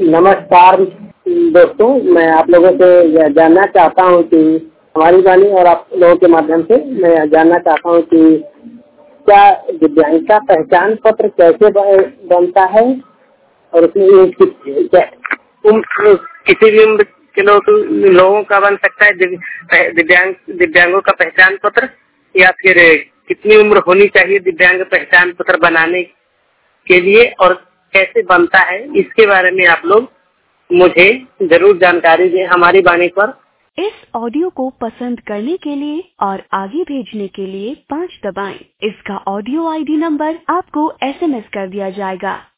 नमस्कार दोस्तों, मैं आप लोगों से यह जानना चाहता हूँ कि हमारी वाणी और आप लोगों के माध्यम से मैं जानना चाहता हूँ कि क्या दिव्यांगता पहचान पत्र कैसे बनता है और उसमें किसी भी उम्र के लोगों का बन सकता है दिव्यांगों का पहचान पत्र, या फिर कितनी उम्र होनी चाहिए दिव्यांग पहचान पत्र बनाने के लिए और कैसे बनता है, इसके बारे में आप लोग मुझे जरूर जानकारी दें हमारी वाणी पर। इस ऑडियो को पसंद करने के लिए और आगे भेजने के लिए 5 दबाएं। इसका ऑडियो आईडी नंबर आपको SMS कर दिया जाएगा।